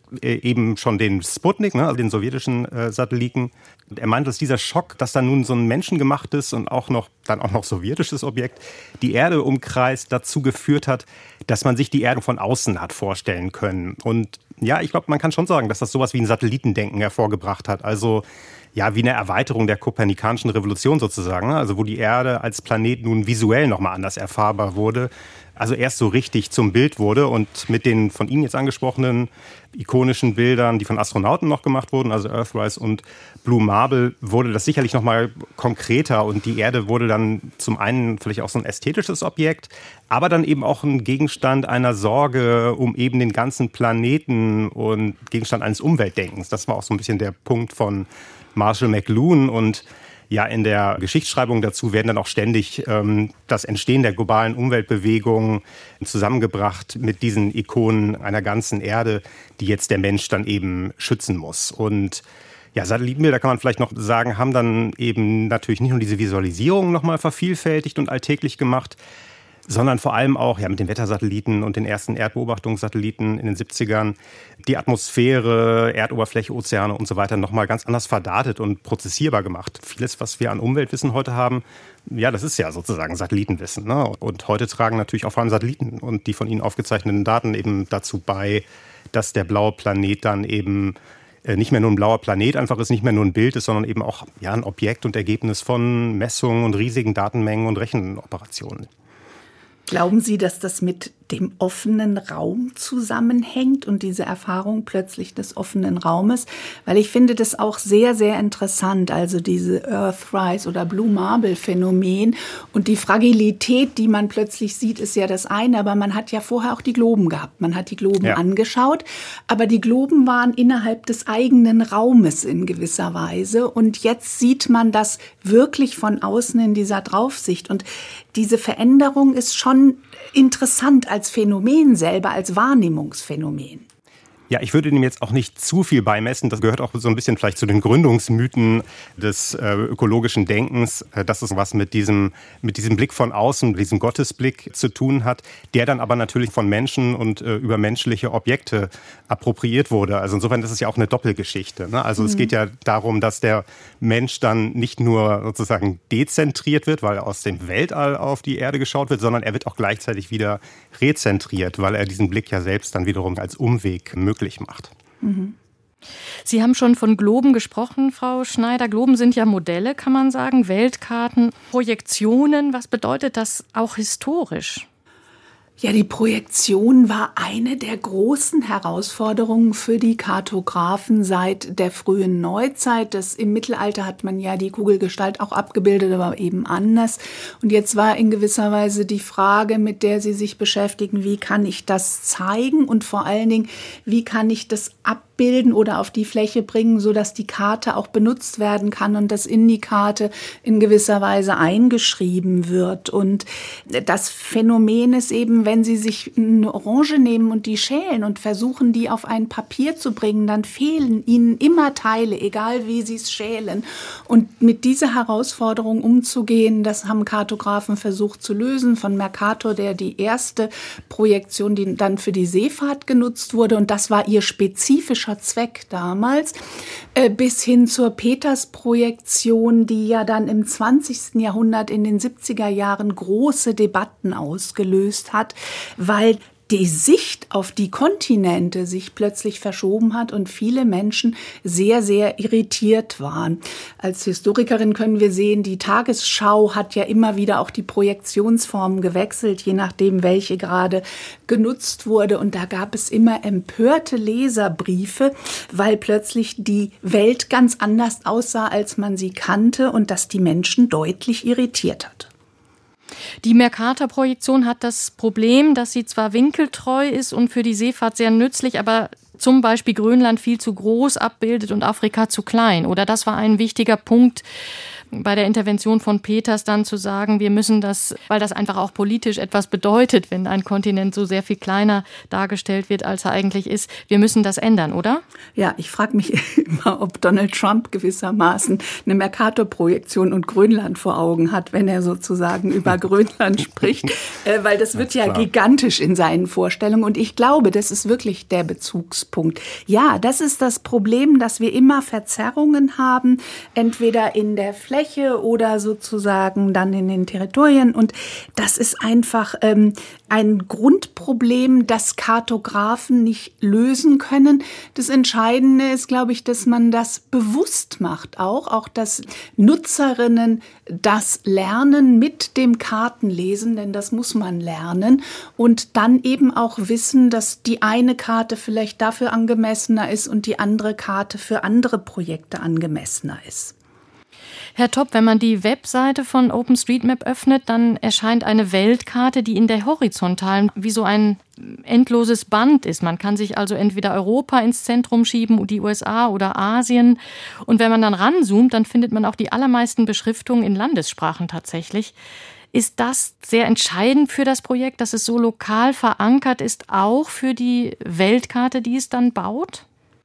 eben schon den Sputnik, ne, also den sowjetischen äh, Satelliten. Und er meint, dass dieser Schock, dass da nun so ein menschengemachtes und auch noch dann auch noch sowjetisches Objekt die Erde umkreist, dazu geführt hat, dass man sich die Erde von außen hat vorstellen können. Und ja, ich glaube, man kann schon sagen, dass das sowas wie ein Satellitendenken hervorgebracht hat. Also ja, wie eine Erweiterung der kopernikanischen Revolution sozusagen. Also wo die Erde als Planet nun visuell nochmal anders erfahrbar wurde. Also erst so richtig zum Bild wurde und mit den von Ihnen jetzt angesprochenen ikonischen Bildern, die von Astronauten noch gemacht wurden, also Earthrise und Blue Marble, wurde das sicherlich noch mal konkreter und die Erde wurde dann zum einen vielleicht auch so ein ästhetisches Objekt, aber dann eben auch ein Gegenstand einer Sorge um eben den ganzen Planeten und Gegenstand eines Umweltdenkens. Das war auch so ein bisschen der Punkt von Marshall McLuhan und ja, in der Geschichtsschreibung dazu werden dann auch ständig ähm, das Entstehen der globalen Umweltbewegung zusammengebracht mit diesen Ikonen einer ganzen Erde, die jetzt der Mensch dann eben schützen muss. Und ja, Satellitenbilder, kann man vielleicht noch sagen, haben dann eben natürlich nicht nur diese Visualisierung nochmal vervielfältigt und alltäglich gemacht, sondern vor allem auch ja, mit den Wettersatelliten und den ersten Erdbeobachtungssatelliten in den siebzigern die Atmosphäre, Erdoberfläche, Ozeane und so weiter nochmal ganz anders verdatet und prozessierbar gemacht. Vieles, was wir an Umweltwissen heute haben, ja, das ist ja sozusagen Satellitenwissen. Ne? Und heute tragen natürlich auch vor allem Satelliten und die von ihnen aufgezeichneten Daten eben dazu bei, dass der blaue Planet dann eben nicht mehr nur ein blauer Planet einfach ist, nicht mehr nur ein Bild ist, sondern eben auch ja, ein Objekt und Ergebnis von Messungen und riesigen Datenmengen und Rechenoperationen. Glauben Sie, dass das mit dem offenen Raum zusammenhängt und diese Erfahrung plötzlich des offenen Raumes? Weil ich finde das auch sehr, sehr interessant, also diese Earthrise oder Blue Marble Phänomen und die Fragilität, die man plötzlich sieht, ist ja das eine, aber man hat ja vorher auch die Globen gehabt. Man hat die Globen ja. angeschaut, aber die Globen waren innerhalb des eigenen Raumes in gewisser Weise und jetzt sieht man das wirklich von außen in dieser Draufsicht und diese Veränderung ist schon interessant als Phänomen selber, als Wahrnehmungsphänomen. Ja, ich würde dem jetzt auch nicht zu viel beimessen. Das gehört auch so ein bisschen vielleicht zu den Gründungsmythen des äh, ökologischen Denkens, äh, dass es was mit diesem, mit diesem Blick von außen, diesem Gottesblick zu tun hat, der dann aber natürlich von Menschen und äh, über menschliche Objekte appropriiert wurde. Also insofern ist es ja auch eine Doppelgeschichte. Ne? Also mhm. es geht ja darum, dass der Mensch dann nicht nur sozusagen dezentriert wird, weil aus dem Weltall auf die Erde geschaut wird, sondern er wird auch gleichzeitig wieder rezentriert, weil er diesen Blick ja selbst dann wiederum als Umweg möglich macht. Mhm. Sie haben schon von Globen gesprochen, Frau Schneider. Globen sind ja Modelle, kann man sagen, Weltkarten, Projektionen. Was bedeutet das auch historisch? Ja, die Projektion war eine der großen Herausforderungen für die Kartografen seit der frühen Neuzeit. Das, im Mittelalter hat man ja die Kugelgestalt auch abgebildet, aber eben anders. Und jetzt war in gewisser Weise die Frage, mit der sie sich beschäftigen, wie kann ich das zeigen und vor allen Dingen, wie kann ich das abbilden oder auf die Fläche bringen, sodass die Karte auch benutzt werden kann und das in die Karte in gewisser Weise eingeschrieben wird. Und das Phänomen ist eben, wenn Sie sich eine Orange nehmen und die schälen und versuchen, die auf ein Papier zu bringen, dann fehlen Ihnen immer Teile, egal wie Sie es schälen. Und mit dieser Herausforderung umzugehen, das haben Kartografen versucht zu lösen. Von Mercator, der die erste Projektion, die dann für die Seefahrt genutzt wurde, und das war ihr spezifischer Zweck damals, bis hin zur Peters-Projektion, die ja dann im zwanzigsten Jahrhundert in den siebziger Jahren große Debatten ausgelöst hat, weil die Sicht auf die Kontinente sich plötzlich verschoben hat und viele Menschen sehr, sehr irritiert waren. Als Historikerin können wir sehen, die Tagesschau hat ja immer wieder auch die Projektionsformen gewechselt, je nachdem, welche gerade genutzt wurde. Und da gab es immer empörte Leserbriefe, weil plötzlich die Welt ganz anders aussah, als man sie kannte und das die Menschen deutlich irritiert hat. Die Mercator-Projektion hat das Problem, dass sie zwar winkeltreu ist und für die Seefahrt sehr nützlich, aber zum Beispiel Grönland viel zu groß abbildet und Afrika zu klein. Oder das war ein wichtiger Punkt bei der Intervention von Peters, dann zu sagen, wir müssen das, weil das einfach auch politisch etwas bedeutet, wenn ein Kontinent so sehr viel kleiner dargestellt wird, als er eigentlich ist. Wir müssen das ändern, oder? Ja, ich frage mich immer, ob Donald Trump gewissermaßen eine Mercator-Projektion und Grönland vor Augen hat, wenn er sozusagen über Grönland spricht, äh, weil das wird ja gigantisch in seinen Vorstellungen. Und ich glaube, das ist wirklich der Bezugspunkt. Pluspunkt. Ja, das ist das Problem, dass wir immer Verzerrungen haben, entweder in der Fläche oder sozusagen dann in den Territorien. Und das ist einfach ähm, ein Grundproblem, das Kartografen nicht lösen können. Das Entscheidende ist, glaube ich, dass man das bewusst macht auch, auch dass Nutzerinnen das lernen mit dem Kartenlesen, denn das muss man lernen und dann eben auch wissen, dass die eine Karte vielleicht dafür angemessener ist und die andere Karte für andere Projekte angemessener ist. Herr Topp, wenn man die Webseite von OpenStreetMap öffnet, dann erscheint eine Weltkarte, die in der horizontalen wie so ein endloses Band ist. Man kann sich also entweder Europa ins Zentrum schieben, die U S A oder Asien. Und wenn man dann ranzoomt, dann findet man auch die allermeisten Beschriftungen in Landessprachen tatsächlich. Ist das sehr entscheidend für das Projekt, dass es so lokal verankert ist, auch für die Weltkarte, die es dann baut?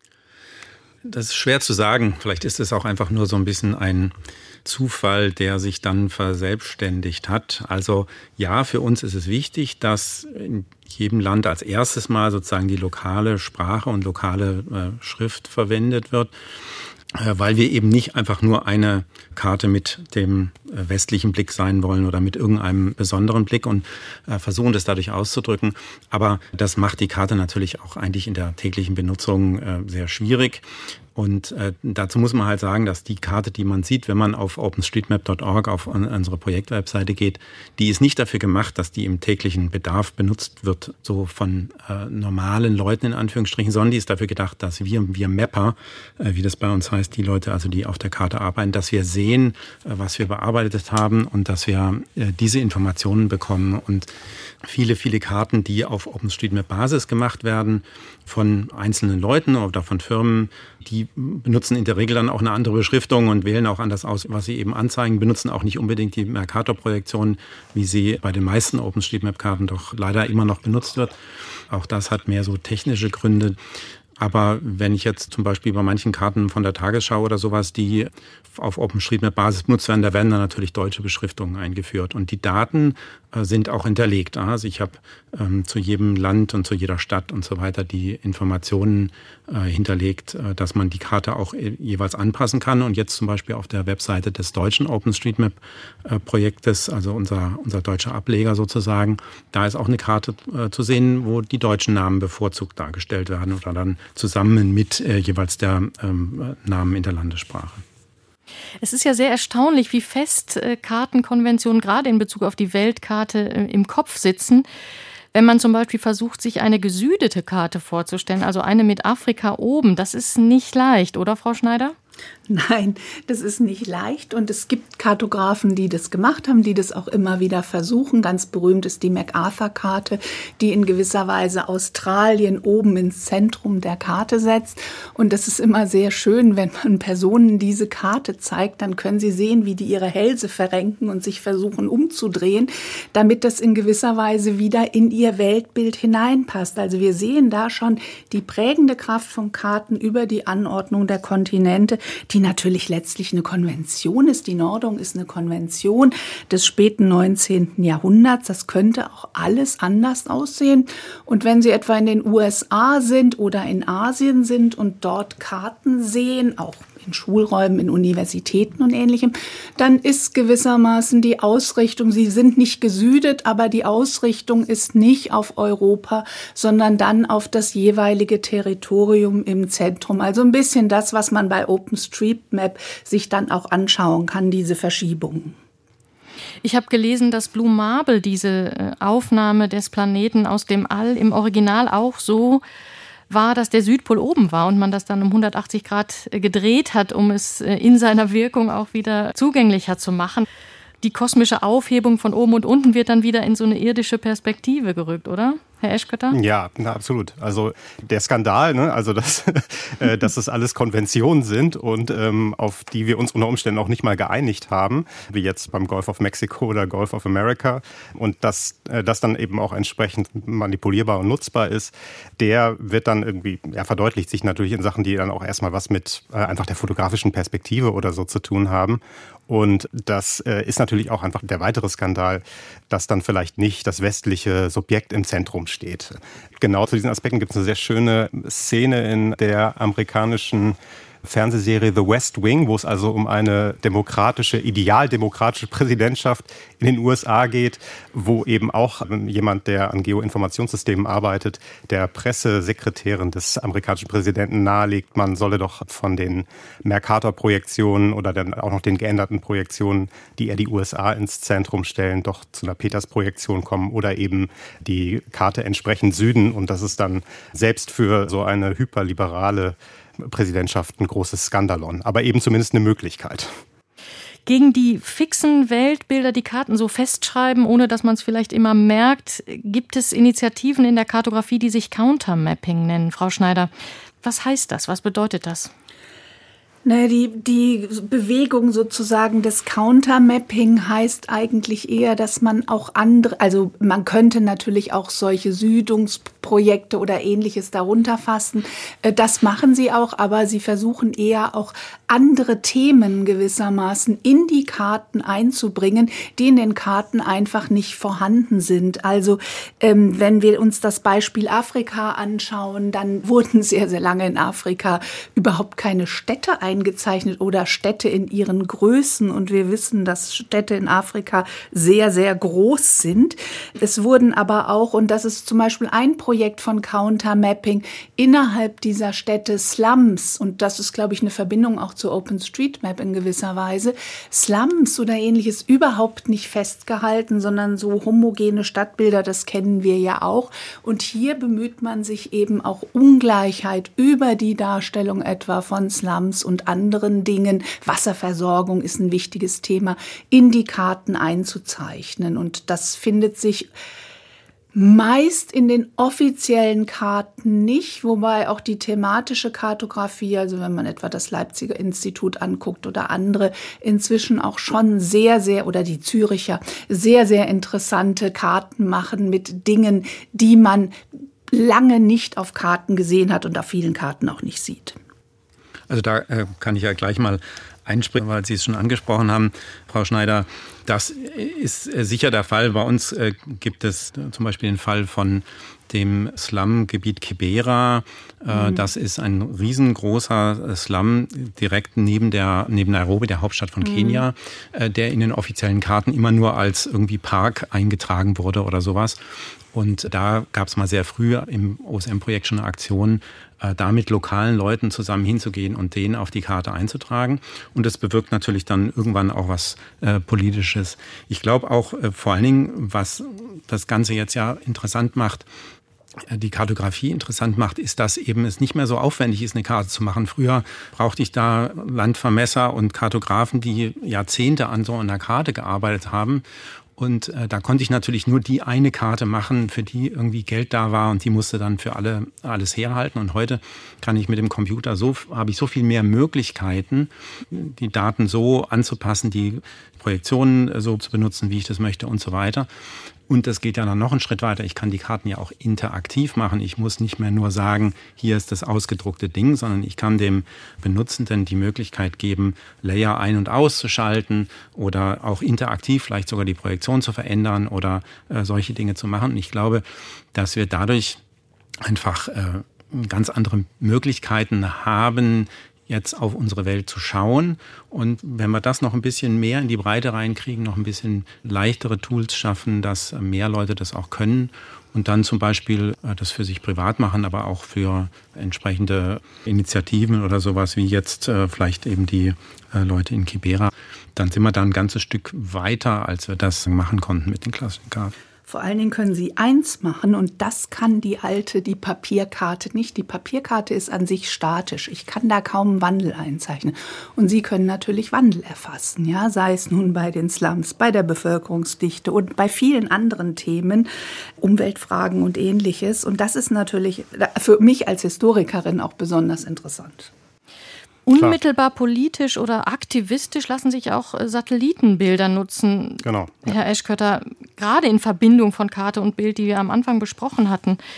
Das ist schwer zu sagen. Vielleicht ist es auch einfach nur so ein bisschen ein Zufall, der sich dann verselbstständigt hat. Also ja, für uns ist es wichtig, dass in jedem Land als erstes Mal sozusagen die lokale Sprache und lokale äh, Schrift verwendet wird, äh, weil wir eben nicht einfach nur eine Karte mit dem äh, westlichen Blick sein wollen oder mit irgendeinem besonderen Blick und äh, versuchen, das dadurch auszudrücken. Aber das macht die Karte natürlich auch eigentlich in der täglichen Benutzung äh, sehr schwierig. Und äh, dazu muss man halt sagen, dass die Karte, die man sieht, wenn man auf OpenStreetMap Punkt org auf unsere Projektwebseite geht, die ist nicht dafür gemacht, dass die im täglichen Bedarf benutzt wird, so von äh, normalen Leuten in Anführungsstrichen, sondern die ist dafür gedacht, dass wir, wir Mapper, äh, wie das bei uns heißt, die Leute, also die auf der Karte arbeiten, dass wir sehen, äh, was wir bearbeitet haben und dass wir äh, diese Informationen bekommen. Und viele, viele Karten, die auf OpenStreetMap-Basis gemacht werden, von einzelnen Leuten oder von Firmen, die benutzen in der Regel dann auch eine andere Beschriftung und wählen auch anders aus, was sie eben anzeigen, benutzen auch nicht unbedingt die Mercator-Projektion, wie sie bei den meisten OpenStreetMap-Karten doch leider immer noch benutzt wird. Auch das hat mehr so technische Gründe. Aber wenn ich jetzt zum Beispiel bei manchen Karten von der Tagesschau oder sowas, die auf OpenStreetMap-Basis benutzt werden, da werden dann natürlich deutsche Beschriftungen eingeführt. Und die Daten äh, sind auch hinterlegt. Also ich habe ähm, zu jedem Land und zu jeder Stadt und so weiter die Informationen äh, hinterlegt, äh, dass man die Karte auch äh, jeweils anpassen kann. Und jetzt zum Beispiel auf der Webseite des deutschen OpenStreetMap-Projektes, also unser, unser deutscher Ableger sozusagen, da ist auch eine Karte äh, zu sehen, wo die deutschen Namen bevorzugt dargestellt werden oder dann zusammen mit äh, jeweils der ähm, Namen in der Landessprache. Es ist ja sehr erstaunlich, wie fest äh, Kartenkonventionen gerade in Bezug auf die Weltkarte äh, im Kopf sitzen. Wenn man zum Beispiel versucht, sich eine gesüdete Karte vorzustellen, also eine mit Afrika oben, das ist nicht leicht, oder Frau Schneider? Nein, das ist nicht leicht und es gibt Kartografen, die das gemacht haben, die das auch immer wieder versuchen. Ganz berühmt ist die MacArthur-Karte, die in gewisser Weise Australien oben ins Zentrum der Karte setzt. Und das ist immer sehr schön, wenn man Personen diese Karte zeigt, dann können sie sehen, wie die ihre Hälse verrenken und sich versuchen umzudrehen, damit das in gewisser Weise wieder in ihr Weltbild hineinpasst. Also wir sehen da schon die prägende Kraft von Karten über die Anordnung der Kontinente, die natürlich letztlich eine Konvention ist. Die Nordung ist eine Konvention des späten neunzehnten Jahrhunderts. Das könnte auch alles anders aussehen. Und wenn Sie etwa in den U S A sind oder in Asien sind und dort Karten sehen, auch in Schulräumen, in Universitäten und Ähnlichem, dann ist gewissermaßen die Ausrichtung, sie sind nicht gesüdet, aber die Ausrichtung ist nicht auf Europa, sondern dann auf das jeweilige Territorium im Zentrum. Also ein bisschen das, was man bei OpenStreetMap sich dann auch anschauen kann, diese Verschiebungen. Ich habe gelesen, dass Blue Marble diese Aufnahme des Planeten aus dem All im Original auch so war, dass der Südpol oben war und man das dann um hundertachtzig Grad gedreht hat, um es in seiner Wirkung auch wieder zugänglicher zu machen. Die kosmische Aufhebung von oben und unten wird dann wieder in so eine irdische Perspektive gerückt, oder, Herr Eschkötter? Ja, na, absolut. Also der Skandal, ne? Also dass, äh, dass das alles Konventionen sind und ähm, auf die wir uns unter Umständen auch nicht mal geeinigt haben, wie jetzt beim Gulf of Mexico oder Gulf of America, und dass äh, das dann eben auch entsprechend manipulierbar und nutzbar ist, der wird dann irgendwie, ja, verdeutlicht sich natürlich in Sachen, die dann auch erstmal was mit äh, einfach der fotografischen Perspektive oder so zu tun haben. Und das äh, ist natürlich auch einfach der weitere Skandal, dass dann vielleicht nicht das westliche Subjekt im Zentrum steht. steht. Genau zu diesen Aspekten gibt es eine sehr schöne Szene in der amerikanischen Fernsehserie The West Wing, wo es also um eine demokratische, idealdemokratische Präsidentschaft in den U S A geht, wo eben auch jemand, der an Geoinformationssystemen arbeitet, der Pressesekretärin des amerikanischen Präsidenten nahelegt, man solle doch von den Mercator-Projektionen oder dann auch noch den geänderten Projektionen, die er die U S A ins Zentrum stellen, doch zu einer Peters-Projektion kommen oder eben die Karte entsprechend Süden. Und das ist dann selbst für so eine hyperliberale Präsidentschaft ein großes Skandalon, aber eben zumindest eine Möglichkeit. Gegen die fixen Weltbilder die Karten so festschreiben, ohne dass man es vielleicht immer merkt, gibt es Initiativen in der Kartografie, die sich Countermapping nennen. Frau Schneider, was heißt das? Was bedeutet das? Ne, die, die Bewegung sozusagen des Countermapping heißt eigentlich eher, dass man auch andere, also man könnte natürlich auch solche Südungsprojekte oder Ähnliches darunter fassen. Das machen sie auch, aber sie versuchen eher auch andere Themen gewissermaßen in die Karten einzubringen, die in den Karten einfach nicht vorhanden sind. Also ähm, wenn wir uns das Beispiel Afrika anschauen, dann wurden sehr, sehr lange in Afrika überhaupt keine Städte eingezeichnet oder Städte in ihren Größen. Und wir wissen, dass Städte in Afrika sehr, sehr groß sind. Es wurden aber auch, und das ist zum Beispiel ein Projekt von Countermapping, innerhalb dieser Städte Slums, und das ist, glaube ich, eine Verbindung auch zu OpenStreetMap in gewisser Weise, Slums oder Ähnliches überhaupt nicht festgehalten, sondern so homogene Stadtbilder, das kennen wir ja auch. Und hier bemüht man sich eben auch Ungleichheit über die Darstellung etwa von Slums und anderen Dingen, Wasserversorgung ist ein wichtiges Thema, in die Karten einzuzeichnen. Und das findet sich meist in den offiziellen Karten nicht, wobei auch die thematische Kartografie, also wenn man etwa das Leipziger Institut anguckt oder andere, inzwischen auch schon sehr, sehr, oder die Züricher, sehr, sehr interessante Karten machen mit Dingen, die man lange nicht auf Karten gesehen hat und auf vielen Karten auch nicht sieht. Also da äh, kann ich ja gleich mal einspringen, weil Sie es schon angesprochen haben, Frau Schneider. Das ist sicher der Fall. Bei uns äh, gibt es zum Beispiel den Fall von dem Slum-Gebiet Kibera. Äh, mhm. Das ist ein riesengroßer Slum direkt neben der neben Nairobi, der Hauptstadt von Kenia, mhm. äh, der in den offiziellen Karten immer nur als irgendwie Park eingetragen wurde oder sowas. Und da gab es mal sehr früh im O S M-Projekt schon eine Aktion, äh, da mit lokalen Leuten zusammen hinzugehen und den auf die Karte einzutragen. Und das bewirkt natürlich dann irgendwann auch was äh, Politisches. Ich glaube auch äh, vor allen Dingen, was das Ganze jetzt ja interessant macht, die Kartografie interessant macht, ist, dass eben es nicht mehr so aufwendig ist, eine Karte zu machen. Früher brauchte ich da Landvermesser und Kartografen, die Jahrzehnte an so einer Karte gearbeitet haben. Und äh, da konnte ich natürlich nur die eine Karte machen, für die irgendwie Geld da war, und die musste dann für alle alles herhalten. Und heute kann ich mit dem Computer so, habe ich so viel mehr Möglichkeiten, die Daten so anzupassen, die Projektionen so zu benutzen, wie ich das möchte und so weiter. Und das geht ja dann noch einen Schritt weiter. Ich kann die Karten ja auch interaktiv machen. Ich muss nicht mehr nur sagen, hier ist das ausgedruckte Ding, sondern ich kann dem Benutzenden die Möglichkeit geben, Layer ein- und auszuschalten oder auch interaktiv vielleicht sogar die Projektion zu verändern oder äh, solche Dinge zu machen. Und ich glaube, dass wir dadurch einfach äh, ganz andere Möglichkeiten haben, jetzt auf unsere Welt zu schauen. Und wenn wir das noch ein bisschen mehr in die Breite reinkriegen, noch ein bisschen leichtere Tools schaffen, dass mehr Leute das auch können und dann zum Beispiel das für sich privat machen, aber auch für entsprechende Initiativen oder sowas wie jetzt äh, vielleicht eben die äh, Leute in Kibera, dann sind wir da ein ganzes Stück weiter, als wir das machen konnten mit den klassischen Karten. Vor allen Dingen können Sie eins machen, und das kann die alte, die Papierkarte nicht. Die Papierkarte ist an sich statisch. Ich kann da kaum Wandel einzeichnen. Und Sie können natürlich Wandel erfassen, ja, sei es nun bei den Slums, bei der Bevölkerungsdichte und bei vielen anderen Themen, Umweltfragen und Ähnliches. Und das ist natürlich für mich als Historikerin auch besonders interessant. Unmittelbar politisch oder aktivistisch lassen sich auch Satellitenbilder nutzen. Genau. Ja. Herr Eschkötter, gerade in Verbindung von Karte und Bild, die wir am Anfang besprochen hatten.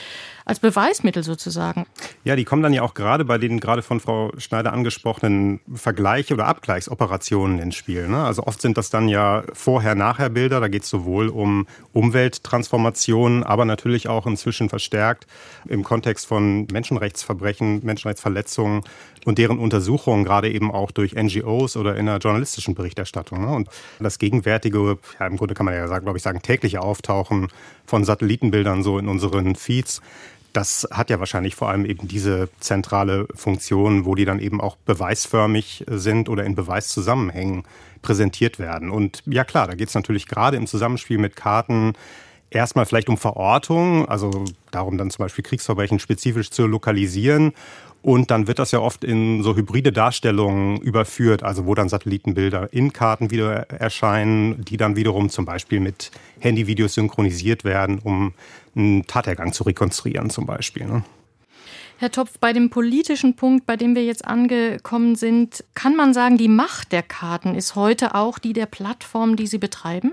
als Beweismittel sozusagen. Ja, die kommen dann ja auch gerade bei den gerade von Frau Schneider angesprochenen Vergleiche oder Abgleichsoperationen ins Spiel. Ne? Also oft sind das dann ja Vorher-Nachher-Bilder. Da geht es sowohl um Umwelttransformationen, aber natürlich auch inzwischen verstärkt im Kontext von Menschenrechtsverbrechen, Menschenrechtsverletzungen und deren Untersuchungen, gerade eben auch durch N G Os oder in der journalistischen Berichterstattung. Ne? Und das gegenwärtige, ja, im Grunde kann man ja sagen, glaube ich, sagen, tägliche Auftauchen von Satellitenbildern so in unseren Feeds, das hat ja wahrscheinlich vor allem eben diese zentrale Funktion, wo die dann eben auch beweisförmig sind oder in Beweiszusammenhängen präsentiert werden. Und ja klar, da geht es natürlich gerade im Zusammenspiel mit Karten erstmal vielleicht um Verortung, also darum dann zum Beispiel Kriegsverbrechen spezifisch zu lokalisieren. Und dann wird das ja oft in so hybride Darstellungen überführt, also wo dann Satellitenbilder in Karten wieder erscheinen, die dann wiederum zum Beispiel mit Handyvideos synchronisiert werden, um einen Tathergang zu rekonstruieren zum Beispiel. Ne? Herr Topf, bei dem politischen Punkt, bei dem wir jetzt angekommen sind, kann man sagen, die Macht der Karten ist heute auch die der Plattformen, die sie betreiben?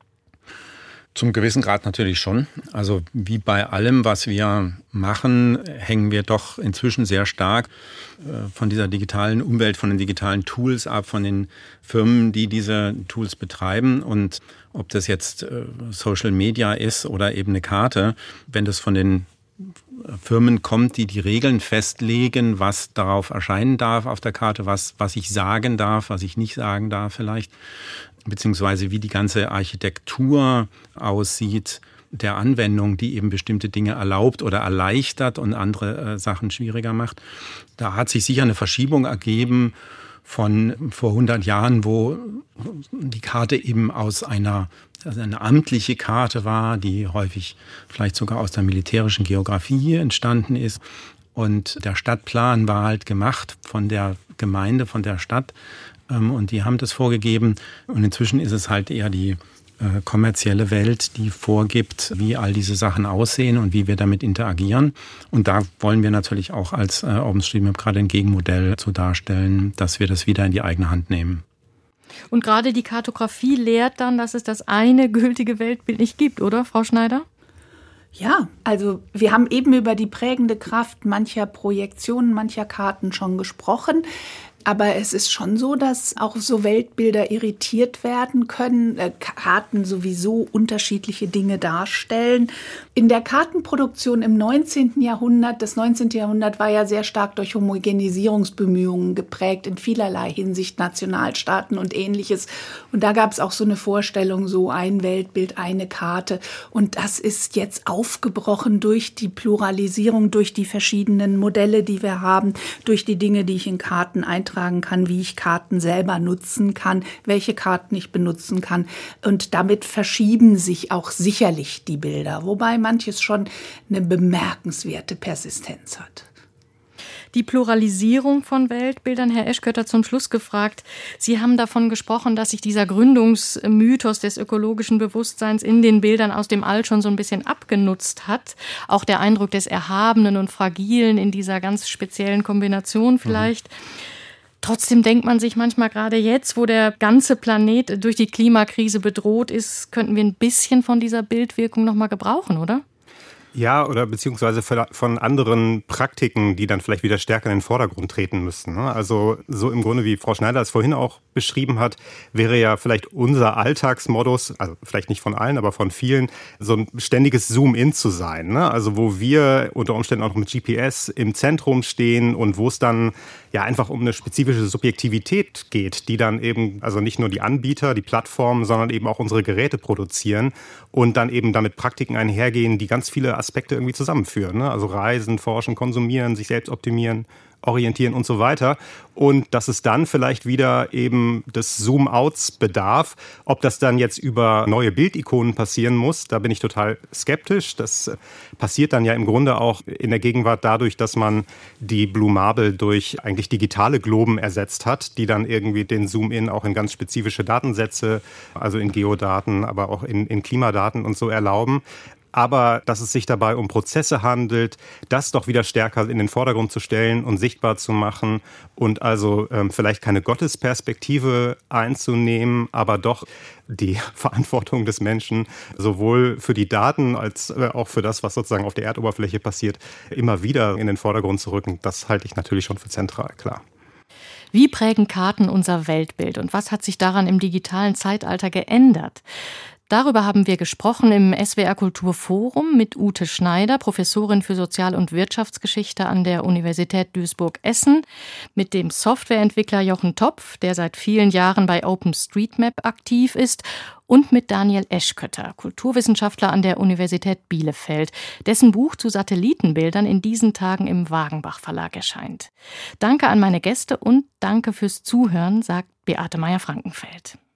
Zum gewissen Grad natürlich schon. Also wie bei allem, was wir machen, hängen wir doch inzwischen sehr stark von dieser digitalen Umwelt, von den digitalen Tools ab, von den Firmen, die diese Tools betreiben. Und ob das jetzt Social Media ist oder eben eine Karte, wenn das von den Firmen kommt, die die Regeln festlegen, was darauf erscheinen darf auf der Karte, was, was ich sagen darf, was ich nicht sagen darf vielleicht, beziehungsweise wie die ganze Architektur aussieht der Anwendung, die eben bestimmte Dinge erlaubt oder erleichtert und andere äh, Sachen schwieriger macht. Da hat sich sicher eine Verschiebung ergeben von vor hundert Jahren, wo die Karte eben aus einer, also eine amtliche Karte war, die häufig vielleicht sogar aus der militärischen Geografie entstanden ist. Und der Stadtplan war halt gemacht von der Gemeinde, von der Stadt. Und die haben das vorgegeben. Und inzwischen ist es halt eher die äh, kommerzielle Welt, die vorgibt, wie all diese Sachen aussehen und wie wir damit interagieren. Und da wollen wir natürlich auch als äh, OpenStreetMap gerade ein Gegenmodell zu darstellen, dass wir das wieder in die eigene Hand nehmen. Und gerade die Kartografie lehrt dann, dass es das eine gültige Weltbild nicht gibt, oder, Frau Schneider? Ja, also wir haben eben über die prägende Kraft mancher Projektionen, mancher Karten schon gesprochen. Aber es ist schon so, dass auch so Weltbilder irritiert werden können, äh, Karten sowieso unterschiedliche Dinge darstellen. In der Kartenproduktion im neunzehnten Jahrhundert, das neunzehnte Jahrhundert war ja sehr stark durch Homogenisierungsbemühungen geprägt, in vielerlei Hinsicht, Nationalstaaten und Ähnliches. Und da gab es auch so eine Vorstellung, so ein Weltbild, eine Karte. Und das ist jetzt aufgebrochen durch die Pluralisierung, durch die verschiedenen Modelle, die wir haben, durch die Dinge, die ich in Karten eintrage kann, wie ich Karten selber nutzen kann, welche Karten ich benutzen kann. Und damit verschieben sich auch sicherlich die Bilder, wobei manches schon eine bemerkenswerte Persistenz hat. Die Pluralisierung von Weltbildern, Herr Eschkötter, zum Schluss gefragt. Sie haben davon gesprochen, dass sich dieser Gründungsmythos des ökologischen Bewusstseins in den Bildern aus dem All schon so ein bisschen abgenutzt hat. Auch der Eindruck des Erhabenen und Fragilen in dieser ganz speziellen Kombination vielleicht. Mhm. Trotzdem denkt man sich manchmal gerade jetzt, wo der ganze Planet durch die Klimakrise bedroht ist, könnten wir ein bisschen von dieser Bildwirkung noch mal gebrauchen, oder? Ja, oder beziehungsweise von anderen Praktiken, die dann vielleicht wieder stärker in den Vordergrund treten müssten. Also so im Grunde, wie Frau Schneider es vorhin auch beschrieben hat, wäre ja vielleicht unser Alltagsmodus, also vielleicht nicht von allen, aber von vielen, so ein ständiges Zoom-in zu sein. Also wo wir unter Umständen auch noch mit G P S im Zentrum stehen und wo es dann ja einfach um eine spezifische Subjektivität geht, die dann eben, also nicht nur die Anbieter, die Plattformen, sondern eben auch unsere Geräte produzieren und dann eben damit Praktiken einhergehen, die ganz viele Aspekte irgendwie zusammenführen. Ne? Also Reisen, Forschen, Konsumieren, sich selbst optimieren, orientieren und so weiter. Und dass es dann vielleicht wieder eben des Zoom-Outs bedarf. Ob das dann jetzt über neue Bildikonen passieren muss, da bin ich total skeptisch. Das passiert dann ja im Grunde auch in der Gegenwart dadurch, dass man die Blue Marble durch eigentlich digitale Globen ersetzt hat, die dann irgendwie den Zoom-In auch in ganz spezifische Datensätze, also in Geodaten, aber auch in, in Klimadaten und so erlauben. aber dass es sich dabei um Prozesse handelt, das doch wieder stärker in den Vordergrund zu stellen und sichtbar zu machen und also ähm, vielleicht keine Gottesperspektive einzunehmen, aber doch die Verantwortung des Menschen sowohl für die Daten als äh, auch für das, was sozusagen auf der Erdoberfläche passiert, immer wieder in den Vordergrund zu rücken. Das halte ich natürlich schon für zentral, klar. Wie prägen Karten unser Weltbild und was hat sich daran im digitalen Zeitalter geändert? Darüber haben wir gesprochen im S W R Kulturforum mit Ute Schneider, Professorin für Sozial- und Wirtschaftsgeschichte an der Universität Duisburg-Essen, mit dem Softwareentwickler Jochen Topf, der seit vielen Jahren bei OpenStreetMap aktiv ist, und mit Daniel Eschkötter, Kulturwissenschaftler an der Universität Bielefeld, dessen Buch zu Satellitenbildern in diesen Tagen im Wagenbach Verlag erscheint. Danke an meine Gäste und danke fürs Zuhören, sagt Beate Meyer-Frankenfeld.